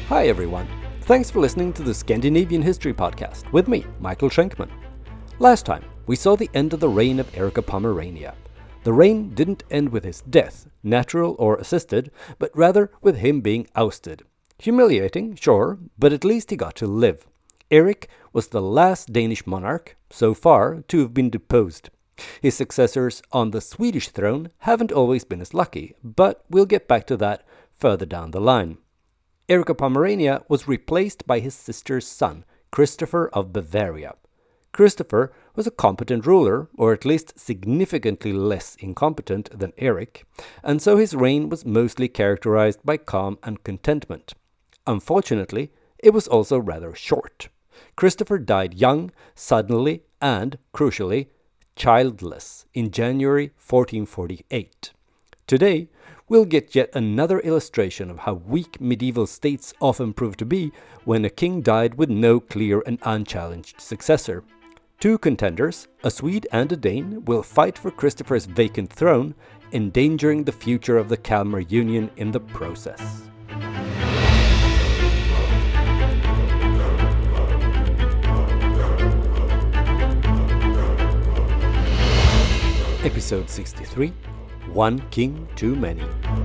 Hi everyone, thanks for listening to the Scandinavian History Podcast with me, Michael Schenkman. Last time, we saw the end of the reign of Erik of Pomerania. The reign didn't end with his death, natural or assisted, but rather with him being ousted. Humiliating, sure, but at least he got to live. Erik was the last Danish monarch, so far, to have been deposed. His successors on the Swedish throne haven't always been as lucky, but we'll get back to that further down the line. Erik of Pomerania was replaced by his sister's son, Christopher of Bavaria. Christopher was a competent ruler, or at least significantly less incompetent than Erik, and so his reign was mostly characterized by calm and contentment. Unfortunately, it was also rather short. Christopher died young, suddenly, and, crucially, childless in January 1448. Today, we'll get yet another illustration of how weak medieval states often prove to be when a king died with no clear and unchallenged successor. Two contenders, a Swede and a Dane, will fight for Christopher's vacant throne, endangering the future of the Kalmar Union in the process. Episode 63, One King Too Many.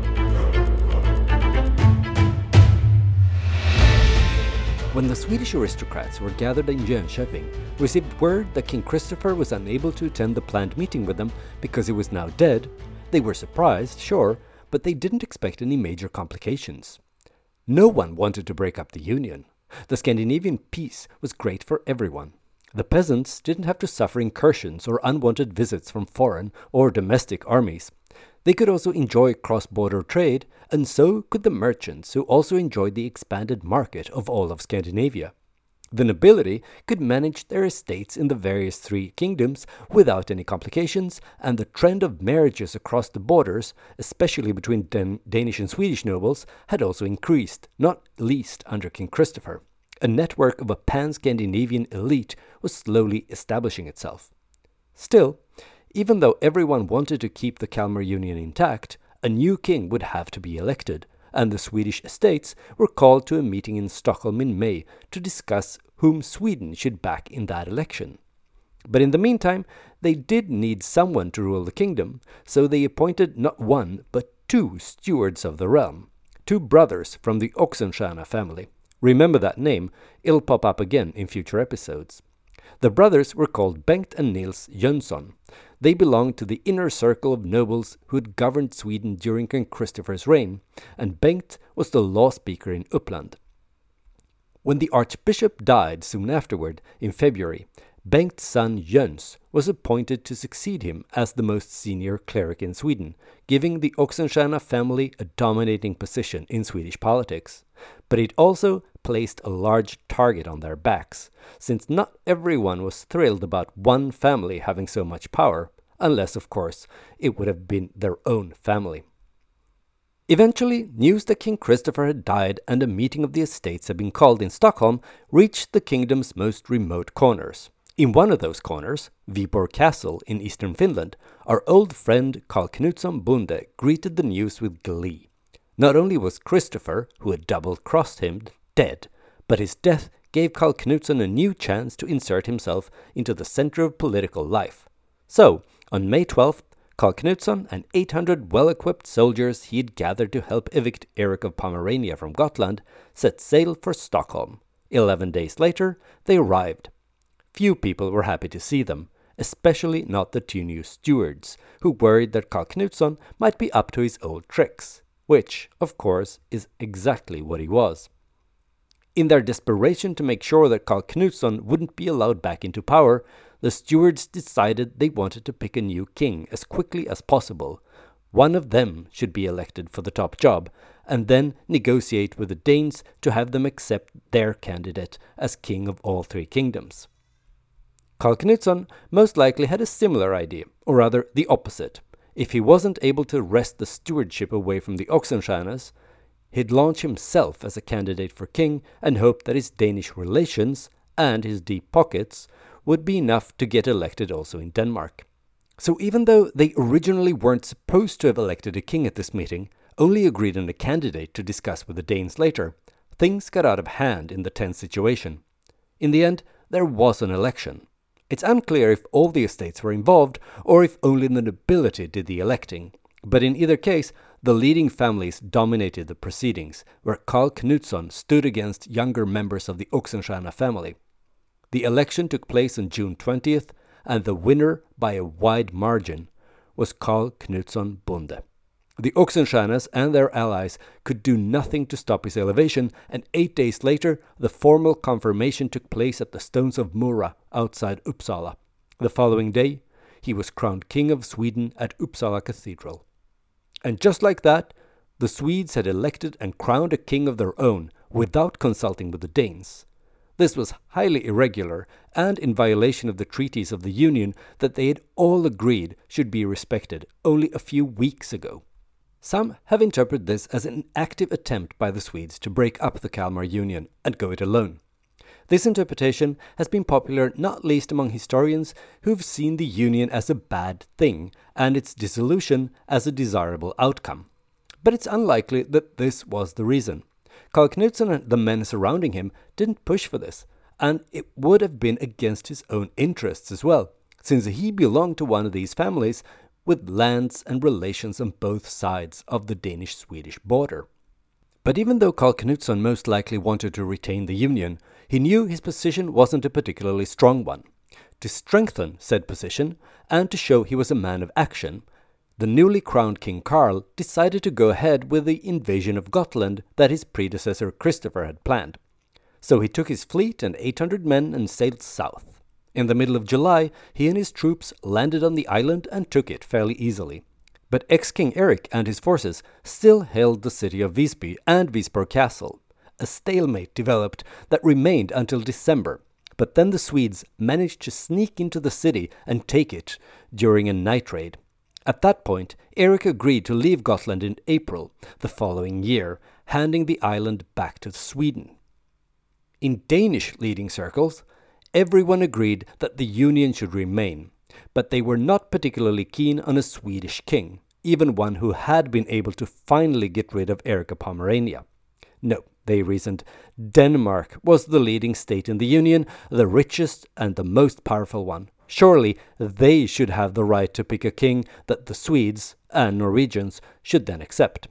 When the Swedish aristocrats were gathered in Jönköping, received word that King Christopher was unable to attend the planned meeting with them because he was now dead, they were surprised, sure, but they didn't expect any major complications. No one wanted to break up the union. The Scandinavian peace was great for everyone. The peasants didn't have to suffer incursions or unwanted visits from foreign or domestic armies. They could also enjoy cross-border trade, and so could the merchants who also enjoyed the expanded market of all of Scandinavia. The nobility could manage their estates in the various three kingdoms without any complications, and the trend of marriages across the borders, especially between Danish and Swedish nobles, had also increased, not least under King Christopher. A network of a pan-Scandinavian elite was slowly establishing itself. Still, even though everyone wanted to keep the Kalmar Union intact, a new king would have to be elected, and the Swedish estates were called to a meeting in Stockholm in May to discuss whom Sweden should back in that election. But in the meantime, they did need someone to rule the kingdom, so they appointed not one, but two stewards of the realm, two brothers from the Oxenstierna family. Remember that name, it'll pop up again in future episodes. The brothers were called Bengt and Nils Jönsson. They belonged to the inner circle of nobles who had governed Sweden during King Christopher's reign, and Bengt was the law speaker in Uppland. When the archbishop died soon afterward, in February, Bengt's son Jöns was appointed to succeed him as the most senior cleric in Sweden, giving the Oxenstierna family a dominating position in Swedish politics. But it also placed a large target on their backs, since not everyone was thrilled about one family having so much power, unless, of course, it would have been their own family. Eventually, news that King Christopher had died and a meeting of the estates had been called in Stockholm reached the kingdom's most remote corners. In one of those corners, Viborg Castle in eastern Finland, our old friend Karl Knutsson Bonde greeted the news with glee. Not only was Christopher, who had double-crossed him, dead, but his death gave Karl Knutsson a new chance to insert himself into the center of political life. So, on May 12th, Karl Knutsson and 800 well-equipped soldiers he had gathered to help evict Erik of Pomerania from Gotland set sail for Stockholm. 11 days later, they arrived. Few people were happy to see them, especially not the two new stewards, who worried that Karl Knutsson might be up to his old tricks, which, of course, is exactly what he was. In their desperation to make sure that Karl Knutsson wouldn't be allowed back into power, the stewards decided they wanted to pick a new king as quickly as possible. One of them should be elected for the top job, and then negotiate with the Danes to have them accept their candidate as king of all three kingdoms. Karl Knutsson most likely had a similar idea, or rather the opposite. If he wasn't able to wrest the stewardship away from the Oxenstiernas, he'd launch himself as a candidate for king and hope that his Danish relations and his deep pockets would be enough to get elected also in Denmark. So even though they originally weren't supposed to have elected a king at this meeting, only agreed on a candidate to discuss with the Danes later, things got out of hand in the tense situation. In the end, there was an election. It's unclear if all the estates were involved or if only the nobility did the electing, but in either case, the leading families dominated the proceedings, where Karl Knutsson stood against younger members of the Oxenstierna family. The election took place on June 20th, and the winner, by a wide margin, was Karl Knutsson Bonde. The Oxenstiernas and their allies could do nothing to stop his elevation, and 8 days later the formal confirmation took place at the Stones of Mora outside Uppsala. The following day he was crowned King of Sweden at Uppsala Cathedral. And just like that, the Swedes had elected and crowned a king of their own without consulting with the Danes. This was highly irregular and in violation of the treaties of the Union that they had all agreed should be respected only a few weeks ago. Some have interpreted this as an active attempt by the Swedes to break up the Kalmar Union and go it alone. This interpretation has been popular not least among historians who've seen the Union as a bad thing and its dissolution as a desirable outcome. But it's unlikely that this was the reason. Karl Knutsson and the men surrounding him didn't push for this, and it would have been against his own interests as well, since he belonged to one of these families with lands and relations on both sides of the Danish-Swedish border. But even though Karl Knutsson most likely wanted to retain the Union, he knew his position wasn't a particularly strong one. To strengthen said position, and to show he was a man of action, the newly crowned King Karl decided to go ahead with the invasion of Gotland that his predecessor Christopher had planned. So he took his fleet and 800 men and sailed south. In the middle of July, he and his troops landed on the island and took it fairly easily. But ex-King Erik and his forces still held the city of Visby and Visborg Castle. A stalemate developed that remained until December, but then the Swedes managed to sneak into the city and take it during a night raid. At that point, Erik agreed to leave Gotland in April the following year, handing the island back to Sweden. In Danish leading circles, everyone agreed that the Union should remain, but they were not particularly keen on a Swedish king, even one who had been able to finally get rid of Erik of Pomerania. No, they reasoned, Denmark was the leading state in the Union, the richest and the most powerful one. Surely they should have the right to pick a king that the Swedes and Norwegians should then accept.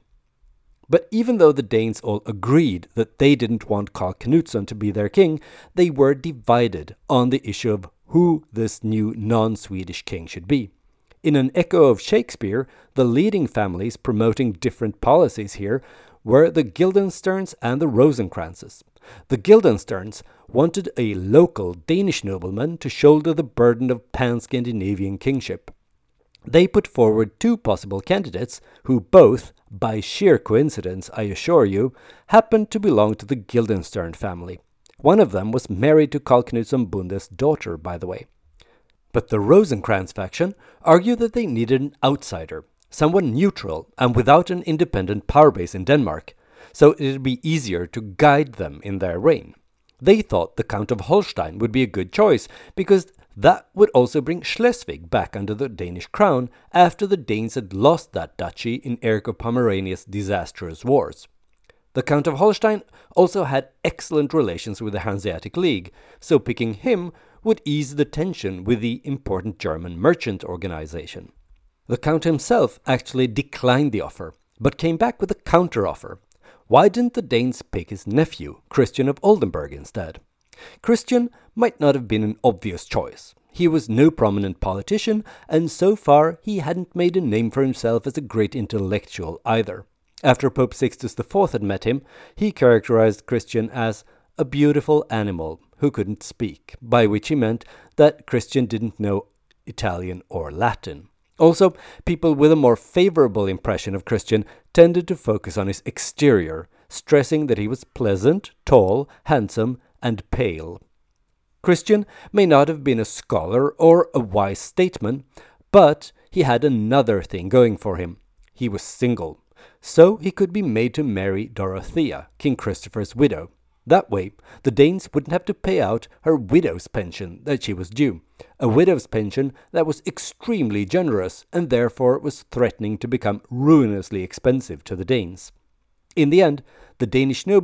But even though the Danes all agreed that they didn't want Karl Knutsson to be their king, they were divided on the issue of who this new non-Swedish king should be. In an echo of Shakespeare, the leading families promoting different policies here were the Guildensterns and the Rosencrantzes. The Guildensterns wanted a local Danish nobleman to shoulder the burden of pan-Scandinavian kingship. They put forward two possible candidates who both, by sheer coincidence I assure you, happened to belong to the Guildenstern family. One of them was married to Karl Knutsson Bonde's daughter, by the way. But the Rosenkrantz faction argued that they needed an outsider, someone neutral and without an independent power base in Denmark, so it would be easier to guide them in their reign. They thought the Count of Holstein would be a good choice because that would also bring Schleswig back under the Danish crown after the Danes had lost that duchy in Erik of Pomerania's disastrous wars. The Count of Holstein also had excellent relations with the Hanseatic League, so picking him would ease the tension with the important German merchant organization. The Count himself actually declined the offer, but came back with a counter-offer. Why didn't the Danes pick his nephew, Christian of Oldenburg, instead? Christian might not have been an obvious choice. He was no prominent politician, and so far he hadn't made a name for himself as a great intellectual either. After Pope Sixtus IV had met him, he characterized Christian as a beautiful animal who couldn't speak, by which he meant that Christian didn't know Italian or Latin. Also, people with a more favorable impression of Christian tended to focus on his exterior, stressing that he was pleasant, tall, handsome, and pale. Christian may not have been a scholar or a wise statesman, but he had another thing going for him. He was single, so he could be made to marry Dorothea, King Christopher's widow. That way, the Danes wouldn't have to pay out her widow's pension that she was due, a widow's pension that was extremely generous and therefore was threatening to become ruinously expensive to the Danes. In the end, the Danish nobles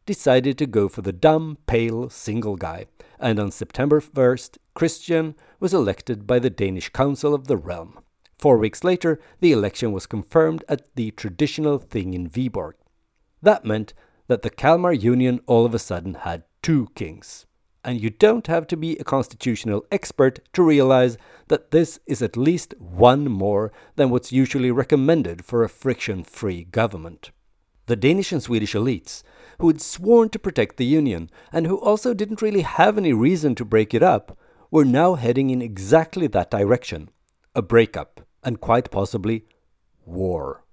decided to go for the dumb, pale, single guy, and on September 1st, Christian was elected by the Danish Council of the Realm. 4 weeks later, the election was confirmed at the traditional thing in Viborg. That meant that the Kalmar Union all of a sudden had 2 kings. And you don't have to be a constitutional expert to realize that this is at least one more than what's usually recommended for a friction-free government. The Danish and Swedish elites, who had sworn to protect the Union and who also didn't really have any reason to break it up, were now heading in exactly that direction. A breakup, and quite possibly war.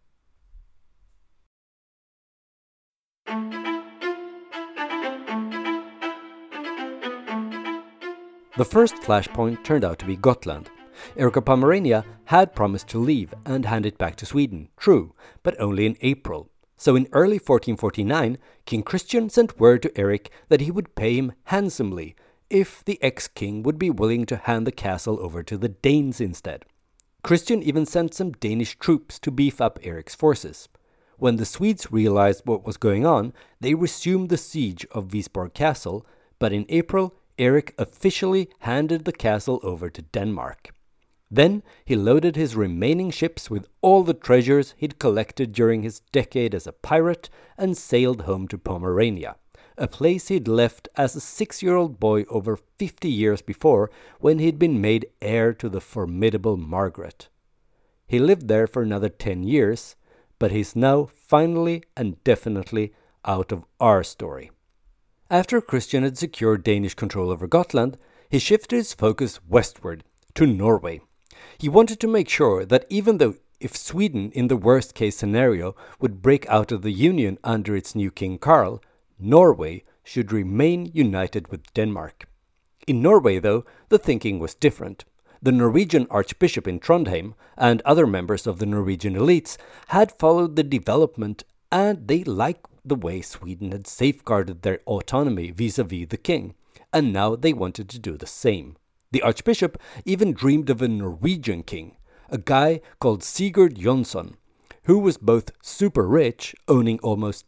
The first flashpoint turned out to be Gotland. Erik of Pomerania had promised to leave and hand it back to Sweden, true, but only in April. So in early 1449, King Christian sent word to Erik that he would pay him handsomely if the ex-king would be willing to hand the castle over to the Danes instead. Christian even sent some Danish troops to beef up Erik's forces. When the Swedes realized what was going on, they resumed the siege of Visborg Castle, but in April, Erik officially handed the castle over to Denmark. Then he loaded his remaining ships with all the treasures he'd collected during his decade as a pirate and sailed home to Pomerania, a place he'd left as a 6-year-old boy over 50 years before when he'd been made heir to the formidable Margaret. He lived there for another 10 years, but he's now finally and definitely out of our story. After Christian had secured Danish control over Gotland, he shifted his focus westward, to Norway. He wanted to make sure that even though if Sweden, in the worst-case scenario, would break out of the Union under its new King Karl, Norway should remain united with Denmark. In Norway, though, the thinking was different. The Norwegian Archbishop in Trondheim and other members of the Norwegian elites had followed the development, and they liked the way Sweden had safeguarded their autonomy vis-à-vis the king, and now they wanted to do the same. The Archbishop even dreamed of a Norwegian king, a guy called Sigurd Jonsson, who was both super rich, owning almost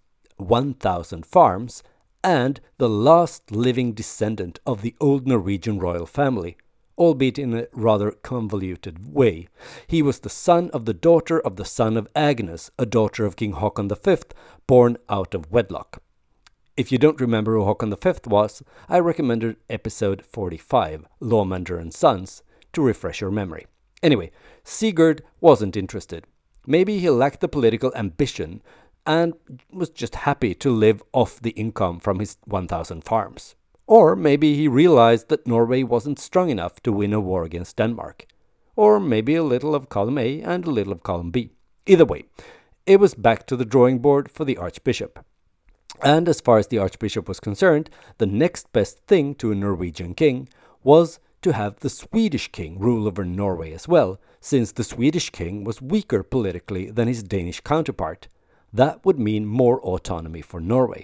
1,000 farms, and the last living descendant of the old Norwegian royal family, albeit in a rather convoluted way. He was the son of the daughter of the son of Agnes, a daughter of King Håkon V, born out of wedlock. If you don't remember who Håkon V was, I recommended episode 45, Lawmender and Sons, to refresh your memory. Anyway, Sigurd wasn't interested. Maybe he lacked the political ambition and was just happy to live off the income from his 1,000 farms. Or maybe he realized that Norway wasn't strong enough to win a war against Denmark. Or maybe a little of column A and a little of column B. Either way, it was back to the drawing board for the Archbishop. And as far as the Archbishop was concerned, the next best thing to a Norwegian king was to have the Swedish king rule over Norway as well, since the Swedish king was weaker politically than his Danish counterpart. That would mean more autonomy for Norway.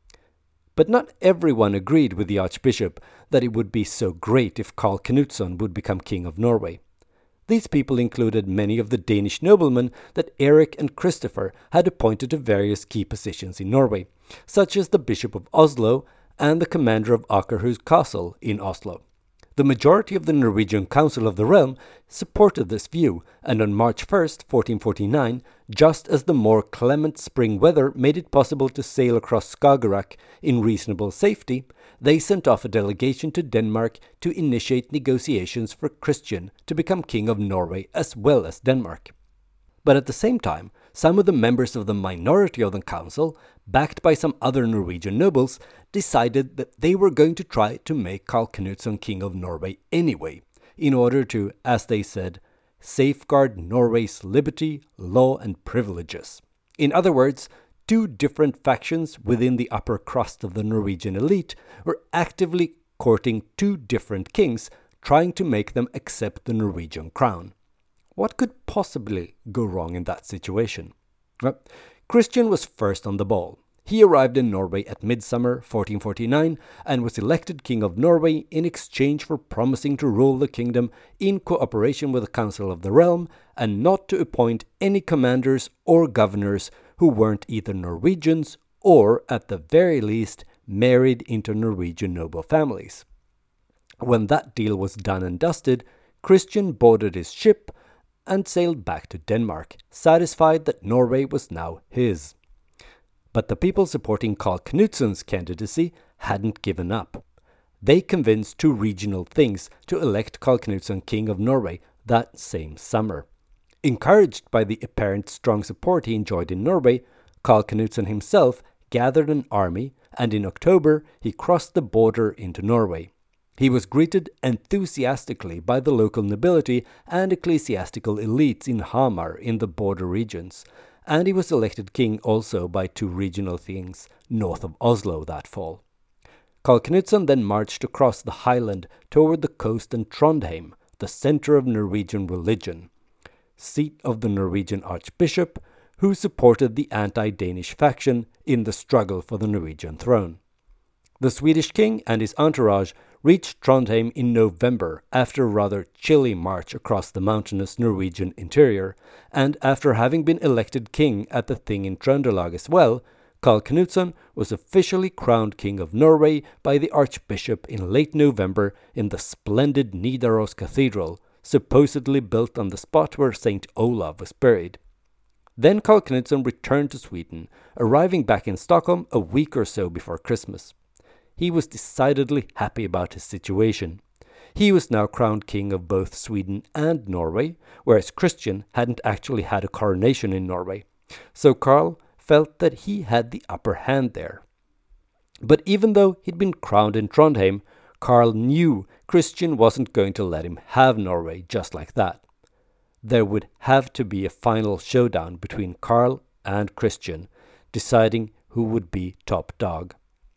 But not everyone agreed with the Archbishop that it would be so great if Karl Knutsson would become king of Norway. These people included many of the Danish noblemen that Erik and Christopher had appointed to various key positions in Norway, such as the Bishop of Oslo and the commander of Akerhus Castle in Oslo. The majority of the Norwegian Council of the Realm supported this view, and on March 1st, 1449, just as the more clement spring weather made it possible to sail across Skagerrak in reasonable safety, they sent off a delegation to Denmark to initiate negotiations for Christian to become king of Norway as well as Denmark. But at the same time, some of the members of the minority of the council, backed by some other Norwegian nobles, decided that they were going to try to make Karl Knutsson king of Norway anyway, in order to, as they said, safeguard Norway's liberty, law and privileges. In other words, two different factions within the upper crust of the Norwegian elite were actively courting two different kings, trying to make them accept the Norwegian crown. What could possibly go wrong in that situation? Well, Christian was first on the ball. He arrived in Norway at midsummer 1449 and was elected King of Norway in exchange for promising to rule the kingdom in cooperation with the Council of the Realm and not to appoint any commanders or governors who weren't either Norwegians or at the very least married into Norwegian noble families. When that deal was done and dusted, Christian boarded his ship and sailed back to Denmark, satisfied that Norway was now his. But the people supporting Karl Knutsson's candidacy hadn't given up. They convinced two regional things to elect Karl Knutsson King of Norway that same summer. Encouraged by the apparent strong support he enjoyed in Norway, Karl Knutsson himself gathered an army, and in October he crossed the border into Norway. He was greeted enthusiastically by the local nobility and ecclesiastical elites in Hamar in the border regions, and he was elected king also by two regional things north of Oslo that fall. Karl Knutsson then marched across the highland toward the coast and Trondheim, the center of Norwegian religion, seat of the Norwegian archbishop, who supported the anti-Danish faction in the struggle for the Norwegian throne. The Swedish king and his entourage reached Trondheim in November after a rather chilly march across the mountainous Norwegian interior, and after having been elected king at the thing in Trøndelag as well, Karl Knutsson was officially crowned King of Norway by the Archbishop in late November in the splendid Nidaros Cathedral, supposedly built on the spot where St. Olav was buried. Then Karl Knutsson returned to Sweden, arriving back in Stockholm a week or so before Christmas. He was decidedly happy about his situation. He was now crowned king of both Sweden and Norway, whereas Christian hadn't actually had a coronation in Norway. So Karl felt that he had the upper hand there. But even though he'd been crowned in Trondheim, Karl knew Christian wasn't going to let him have Norway just like that. There would have to be a final showdown between Karl and Christian, deciding who would be top dog.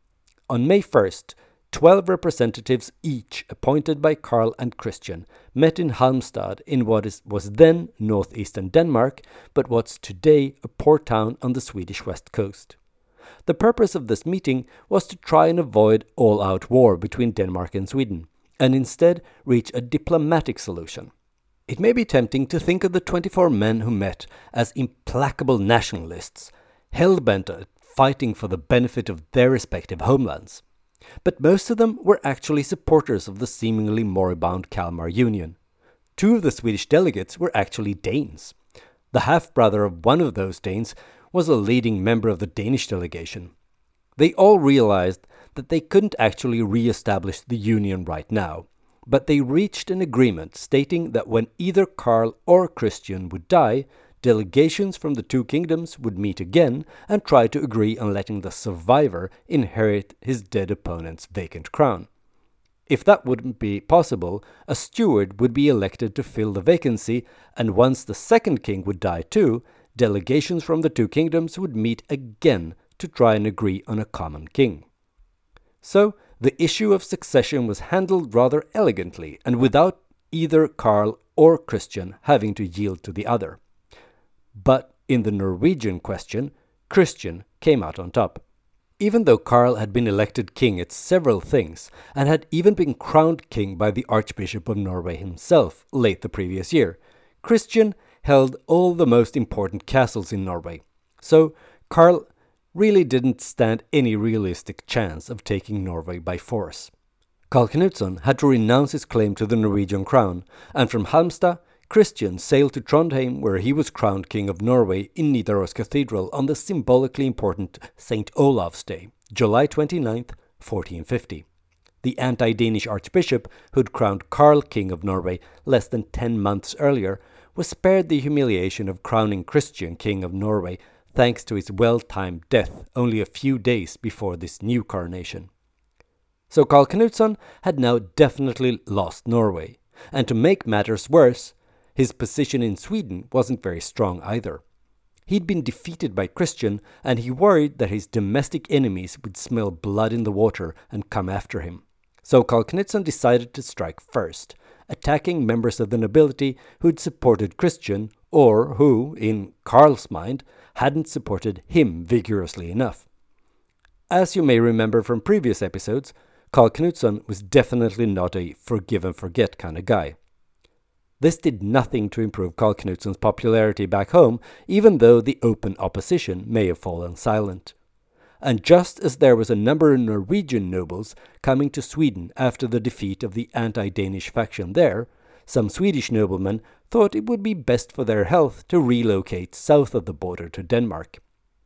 On May 1st, 12 representatives each appointed by Karl and Christian met in Halmstad in what was then northeastern Denmark, but what's today a port town on the Swedish west coast. The purpose of this meeting was to try and avoid all-out war between Denmark and Sweden, and instead reach a diplomatic solution. It may be tempting to think of the 24 men who met as implacable nationalists, hell-bent at fighting for the benefit of their respective homelands. But most of them were actually supporters of the seemingly moribund Kalmar Union. Two of the Swedish delegates were actually Danes. The half-brother of one of those Danes was a leading member of the Danish delegation. They all realized that they couldn't actually re-establish the Union right now, but they reached an agreement stating that when either Karl or Christian would die, delegations from the two kingdoms would meet again and try to agree on letting the survivor inherit his dead opponent's vacant crown. If that wouldn't be possible, a steward would be elected to fill the vacancy, and once the second king would die too, delegations from the two kingdoms would meet again to try and agree on a common king. So, the issue of succession was handled rather elegantly and without either Karl or Christian having to yield to the other. But in the Norwegian question, Christian came out on top. Even though Karl had been elected king at several things, and had even been crowned king by the Archbishop of Norway himself late the previous year, Christian held all the most important castles in Norway. So Karl really didn't stand any realistic chance of taking Norway by force. Karl Knutsson had to renounce his claim to the Norwegian crown, and from Halmstad, Christian sailed to Trondheim, where he was crowned King of Norway in Nidaros Cathedral on the symbolically important St. Olav's Day, July 29th, 1450. The anti-Danish archbishop, who'd crowned Karl King of Norway less than 10 months earlier, was spared the humiliation of crowning Christian King of Norway thanks to his well-timed death only a few days before this new coronation. So Karl Knutsson had now definitely lost Norway, and to make matters worse, his position in Sweden wasn't very strong either. He'd been defeated by Christian, and he worried that his domestic enemies would smell blood in the water and come after him. So Karl Knutsson decided to strike first, attacking members of the nobility who'd supported Christian, or who, in Karl's mind, hadn't supported him vigorously enough. As you may remember from previous episodes, Karl Knutsson was definitely not a forgive and forget kind of guy. This did nothing to improve Karl Knutsson's popularity back home, even though the open opposition may have fallen silent. and just as there was a number of Norwegian nobles coming to Sweden after the defeat of the anti-Danish faction there, some Swedish noblemen thought it would be best for their health to relocate south of the border to Denmark.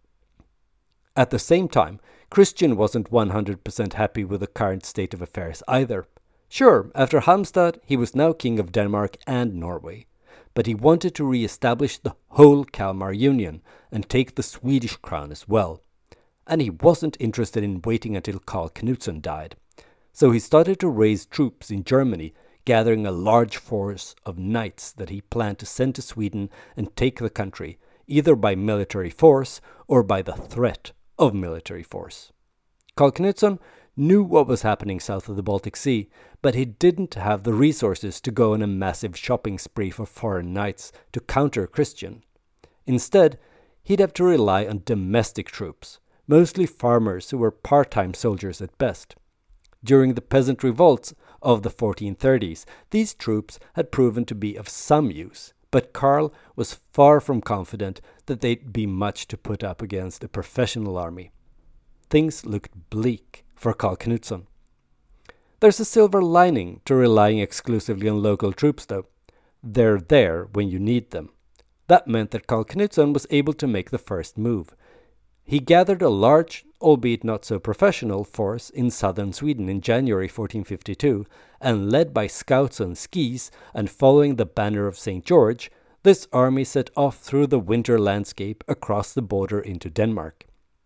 At the same time, Christian wasn't 100% happy with the current state of affairs either. Sure, after Halmstad, he was now king of Denmark and Norway, but he wanted to re-establish the whole Kalmar Union and take the Swedish crown as well. And he wasn't interested in waiting until Karl Knutsson died. So he started to raise troops in Germany, gathering a large force of knights that he planned to send to Sweden and take the country, either by military force or by the threat of military force. Karl Knutsson knew what was happening south of the Baltic Sea, but he didn't have the resources to go on a massive shopping spree for foreign knights to counter Christian. Instead, he'd have to rely on domestic troops, mostly farmers who were part-time soldiers at best. During the peasant revolts of the 1430s, these troops had proven to be of some use, but Karl was far from confident that they'd be much to put up against a professional army. Things looked bleak for Karl Knutsson. There's a silver lining to relying exclusively on local troops, though. They're there when you need them. That meant that Karl Knutsson was able to make the first move. He gathered a large, albeit not so professional, force in southern Sweden in January 1452, and led by scouts on skis and following the banner of St. George, this army set off through the winter landscape across the border into Denmark.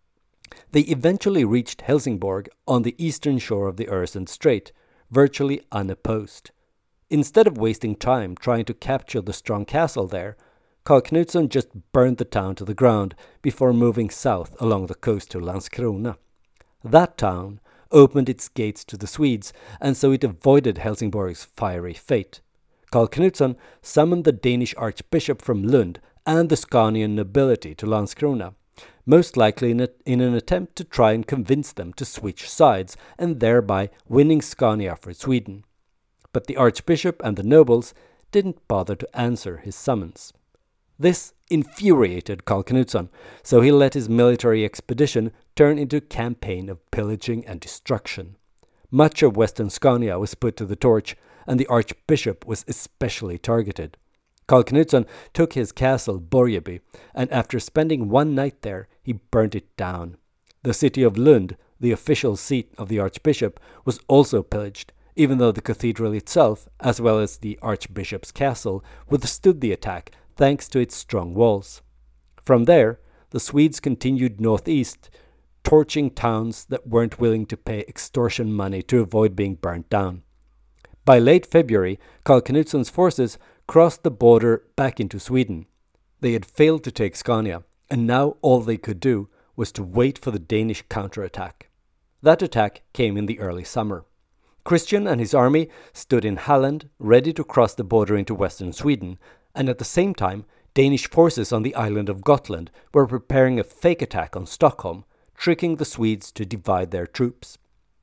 They eventually reached Helsingborg on the eastern shore of the Øresund Strait, virtually unopposed. Instead of wasting time trying to capture the strong castle there, Karl Knutsson just burned the town to the ground before moving south along the coast to Landskrona. That town opened its gates to the Swedes, and so it avoided Helsingborg's fiery fate. Karl Knutsson summoned the Danish archbishop from Lund and the Scanian nobility to Landskrona, most likely in an attempt to try and convince them to switch sides and thereby winning Scania for Sweden. But the archbishop and the nobles didn't bother to answer his summons. This infuriated Karl Knutsson, so he let his military expedition turn into a campaign of pillaging and destruction. Much of western Scania was put to the torch, and the archbishop was especially targeted. Karl Knutsson took his castle Borgeby, and after spending one night there, he burnt it down. The city of Lund, the official seat of the archbishop, was also pillaged, even though the cathedral itself, as well as the archbishop's castle, withstood the attack thanks to its strong walls. From there, the Swedes continued northeast, torching towns that weren't willing to pay extortion money to avoid being burnt down. By late February, Karl Knutsson's forces crossed the border back into Sweden. They had failed to take Scania, and now all they could do was to wait for the Danish counterattack. That attack came in the early summer. Christian and his army stood in Halland, ready to cross the border into western Sweden, and at the same time, Danish forces on the island of Gotland were preparing a fake attack on Stockholm, tricking the Swedes to divide their troops.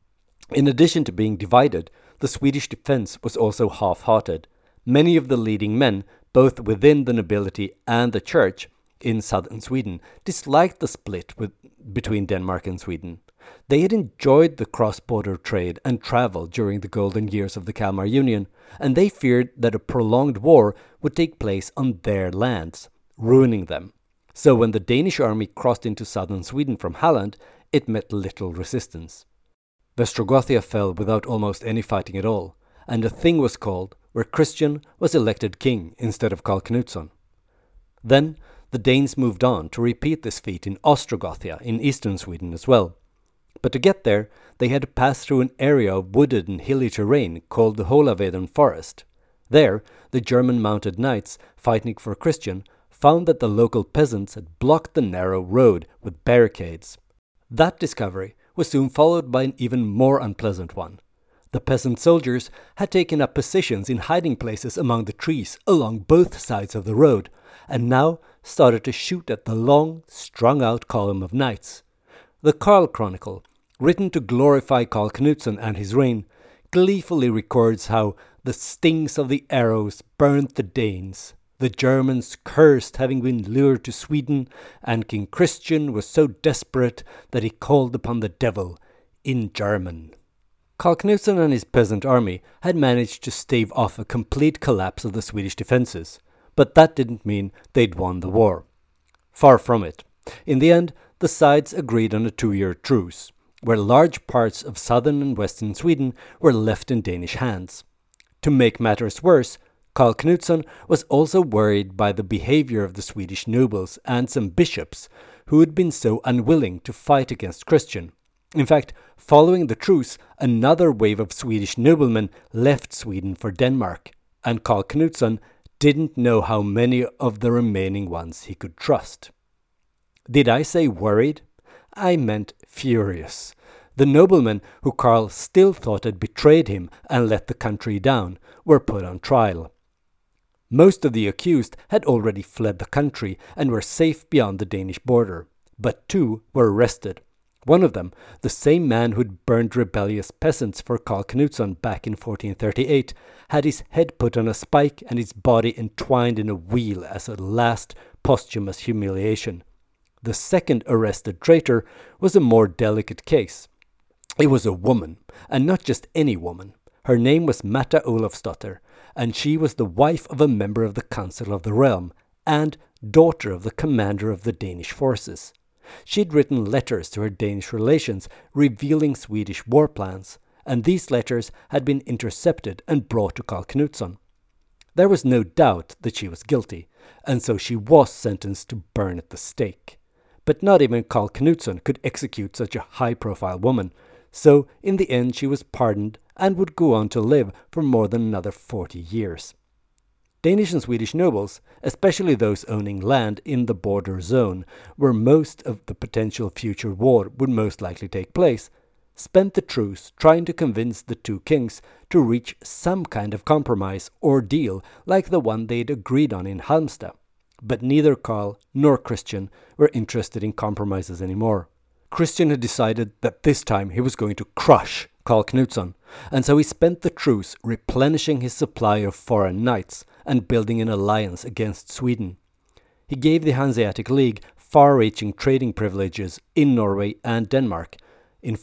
In addition to being divided, the Swedish defense was also half-hearted. Many of the leading men, both within the nobility and the church in southern Sweden, disliked the split between Denmark and Sweden. They had enjoyed the cross-border trade and travel during the golden years of the Kalmar Union, and they feared that a prolonged war would take place on their lands, ruining them. So when the Danish army crossed into southern Sweden from Halland, it met little resistance. Västrogothia fell without almost any fighting at all, and a thing was called where Christian was elected king instead of Karl Knutsson. Then the Danes moved on to repeat this feat in Ostrogothia in eastern Sweden as well. But to get there, they had to pass through an area of wooded and hilly terrain called the Hålaveden Forest. There, the German mounted knights, fighting for Christian, found that the local peasants had blocked the narrow road with barricades. That discovery was soon followed by an even more unpleasant one. The peasant soldiers had taken up positions in hiding places among the trees along both sides of the road, and now started to shoot at the long, strung-out column of knights. The Karl Chronicle, written to glorify Karl Knutsson and his reign, gleefully records how the stings of the arrows burned the Danes, The Germans cursed having been lured to Sweden, and King Christian was so desperate that he called upon the devil in German. Karl Knutsson and his peasant army had managed to stave off a complete collapse of the Swedish defences, but that didn't mean they'd won the war. Far from it. In the end, the sides agreed on a 2-year truce, where large parts of southern and western Sweden were left in Danish hands. To make matters worse, Karl Knutsson was also worried by the behavior of the Swedish nobles and some bishops who had been so unwilling to fight against Christian. In fact, following the truce, another wave of Swedish noblemen left Sweden for Denmark, and Karl Knutsson didn't know how many of the remaining ones he could trust. Did I say worried? I meant furious. The noblemen who Karl still thought had betrayed him and let the country down were put on trial. Most of the accused had already fled the country and were safe beyond the Danish border, but 2 were arrested. One of them, the same man who'd burned rebellious peasants for Karl Knutsson back in 1438, had his head put on a spike and his body entwined in a wheel as a last posthumous humiliation. The second arrested traitor was a more delicate case. It was a woman, and not just any woman. Her name was Märta Olofsdotter, and she was the wife of a member of the Council of the Realm and daughter of the commander of the Danish forces. She'd written letters to her Danish relations revealing Swedish war plans, and these letters had been intercepted and brought to Karl Knutsson. There was no doubt that she was guilty, and so she was sentenced to burn at the stake. But not even Karl Knutsson could execute such a high-profile woman, so in the end she was pardoned and would go on to live for more than another 40 years. Danish and Swedish nobles, especially those owning land in the border zone, where most of the potential future war would most likely take place, spent the truce trying to convince the 2 kings to reach some kind of compromise or deal like the one they'd agreed on in Halmstad. But neither Karl nor Christian were interested in compromises anymore. Christian had decided that this time he was going to crush Karl Knutsson, and so he spent the truce replenishing his supply of foreign knights and building an alliance against Sweden. He gave the Hanseatic League far-reaching trading privileges in Norway and Denmark in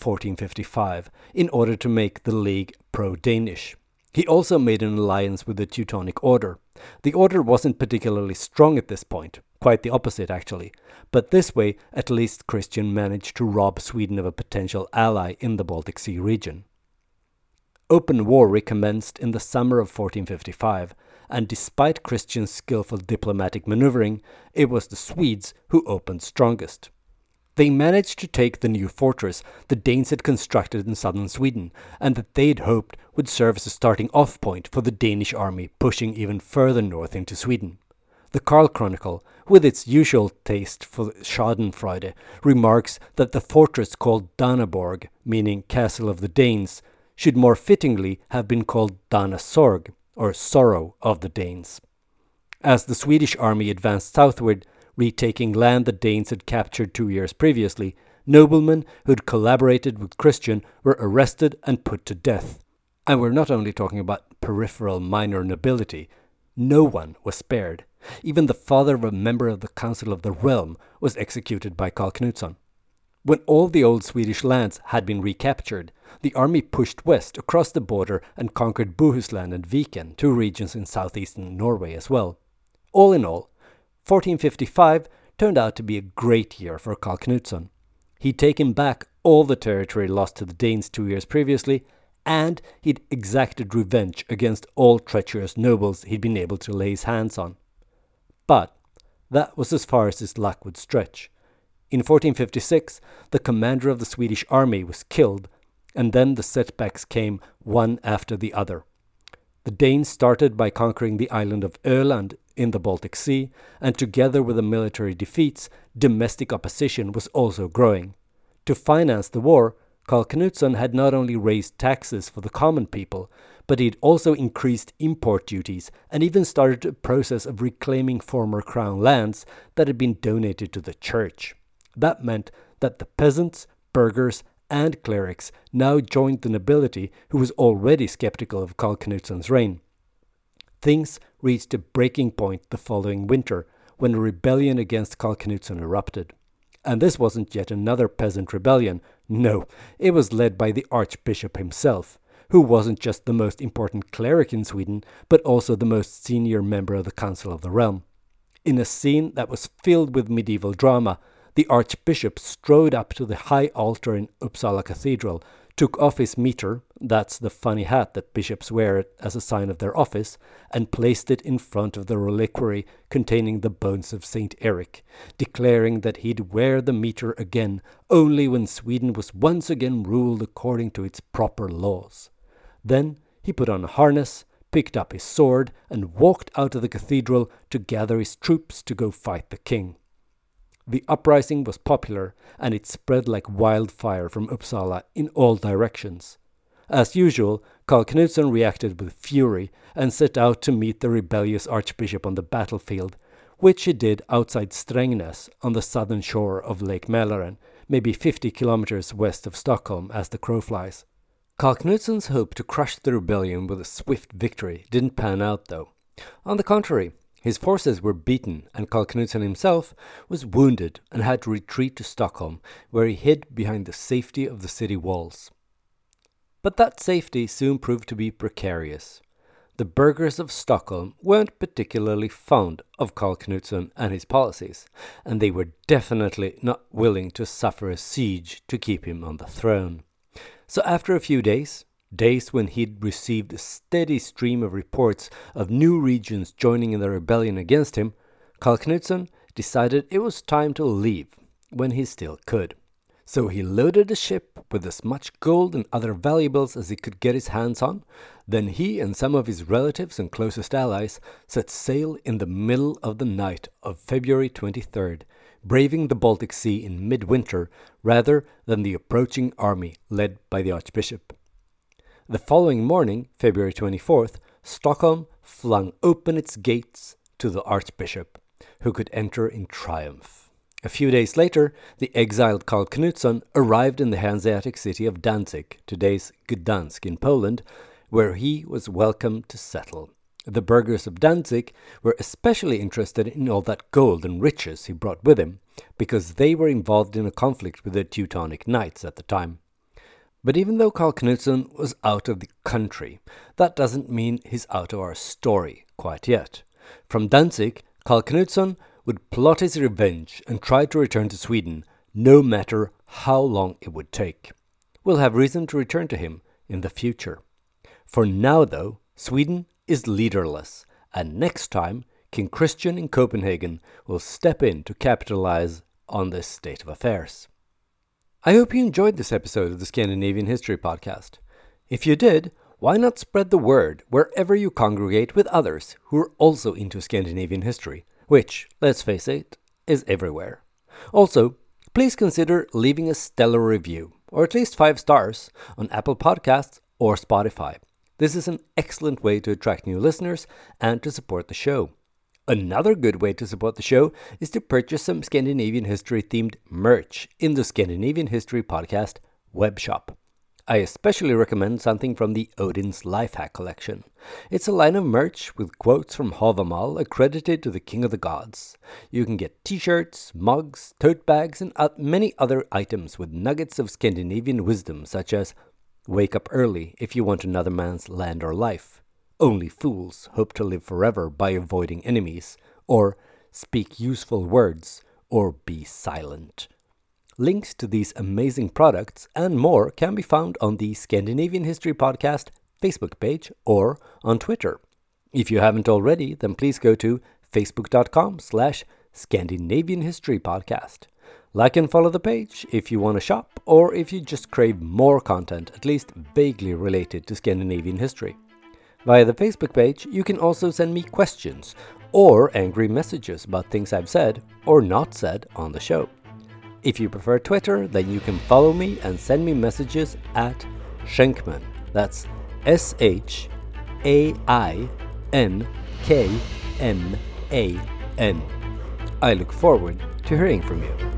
1455 in order to make the League pro-Danish. He also made an alliance with the Teutonic Order. The order wasn't particularly strong at this point, quite the opposite actually, but this way at least Christian managed to rob Sweden of a potential ally in the Baltic Sea region. Open war recommenced in the summer of 1455, and despite Christian's skillful diplomatic maneuvering, it was the Swedes who opened strongest. They managed to take the new fortress the Danes had constructed in southern Sweden, and that they'd hoped would serve as a starting off point for the Danish army pushing even further north into Sweden. The Karl Chronicle, with its usual taste for schadenfreude, remarks that the fortress called Danaborg, meaning Castle of the Danes, should more fittingly have been called Danasorg, or Sorrow of the Danes. As the Swedish army advanced southward, retaking land the Danes had captured 2 years previously, noblemen who'd collaborated with Christian were arrested and put to death. And we're not only talking about peripheral minor nobility. No one was spared. Even the father of a member of the Council of the Realm was executed by Karl Knutsson. When all the old Swedish lands had been recaptured, the army pushed west across the border and conquered Bohuslän and Viken, 2 regions in southeastern Norway as well. All in all, 1455 turned out to be a great year for Karl Knutsson. He'd taken back all the territory lost to the Danes 2 years previously, and he'd exacted revenge against all treacherous nobles he'd been able to lay his hands on. But that was as far as his luck would stretch. In 1456, the commander of the Swedish army was killed, and then the setbacks came one after the other. The Danes started by conquering the island of Öland in the Baltic Sea, and together with the military defeats, domestic opposition was also growing. To finance the war, Karl Knutsson had not only raised taxes for the common people, but he'd also increased import duties and even started a process of reclaiming former crown lands that had been donated to the church. That meant that the peasants, burghers, and clerics now joined the nobility who was already skeptical of Karl Knutsson's reign. Things reached a breaking point the following winter when a rebellion against Karl Knutsson erupted. And this wasn't yet another peasant rebellion. No, it was led by the Archbishop himself, who wasn't just the most important cleric in Sweden, but also the most senior member of the Council of the Realm. In a scene that was filled with medieval drama, the Archbishop strode up to the high altar in Uppsala Cathedral, took off his mitre, that's the funny hat that bishops wear as a sign of their office, and placed it in front of the reliquary containing the bones of Saint Eric, declaring that he'd wear the mitre again only when Sweden was once again ruled according to its proper laws. Then he put on a harness, picked up his sword, and walked out of the cathedral to gather his troops to go fight the king. The uprising was popular, and it spread like wildfire from Uppsala in all directions. As usual, Karl Knutsson reacted with fury and set out to meet the rebellious archbishop on the battlefield, which he did outside Strängnäs on the southern shore of Lake Mälaren, maybe 50 kilometers west of Stockholm as the crow flies. Karl Knutsson's hope to crush the rebellion with a swift victory didn't pan out, though. On the contrary, his forces were beaten, and Karl Knutsson himself was wounded and had to retreat to Stockholm, where he hid behind the safety of the city walls. But that safety soon proved to be precarious. The burghers of Stockholm weren't particularly fond of Karl Knutsson and his policies, and they were definitely not willing to suffer a siege to keep him on the throne. So after a few days when he'd received a steady stream of reports of new regions joining in the rebellion against him, Karl Knutsson decided it was time to leave when he still could. So he loaded a ship with as much gold and other valuables as he could get his hands on. Then he and some of his relatives and closest allies set sail in the middle of the night of February 23rd, braving the Baltic Sea in midwinter rather than the approaching army led by the Archbishop. The following morning, February 24th, Stockholm flung open its gates to the Archbishop, who could enter in triumph. A few days later, the exiled Karl Knutsson arrived in the Hanseatic city of Danzig, today's Gdansk in Poland, where he was welcome to settle. The burghers of Danzig were especially interested in all that gold and riches he brought with him, because they were involved in a conflict with the Teutonic Knights at the time. But even though Karl Knutsson was out of the country, that doesn't mean he's out of our story quite yet. From Danzig, Karl Knutsson would plot his revenge and try to return to Sweden, no matter how long it would take. We'll have reason to return to him in the future. For now, though, Sweden is leaderless, and next time, King Christian in Copenhagen will step in to capitalize on this state of affairs. I hope you enjoyed this episode of the Scandinavian History Podcast. If you did, why not spread the word wherever you congregate with others who are also into Scandinavian history, which, let's face it, is everywhere. Also, please consider leaving a stellar review, or at least 5 stars, on Apple Podcasts or Spotify. This is an excellent way to attract new listeners and to support the show. Another good way to support the show is to purchase some Scandinavian history-themed merch in the Scandinavian History Podcast webshop. I especially recommend something from the Odin's Lifehack collection. It's a line of merch with quotes from Havamal accredited to the King of the Gods. You can get t-shirts, mugs, tote bags, and many other items with nuggets of Scandinavian wisdom, such as "Wake up early if you want another man's land or life," "Only fools hope to live forever by avoiding enemies," or "Speak useful words," or "Be silent." Links to these amazing products and more can be found on the Scandinavian History Podcast Facebook page or on Twitter. If you haven't already, then please go to facebook.com/Scandinavian History Podcast. Like and follow the page if you want to shop or if you just crave more content, at least vaguely related to Scandinavian history. Via the Facebook page, you can also send me questions or angry messages about things I've said or not said on the show. If you prefer Twitter, then you can follow me and send me messages at Schenkman. That's SHAINKMAN. I look forward to hearing from you.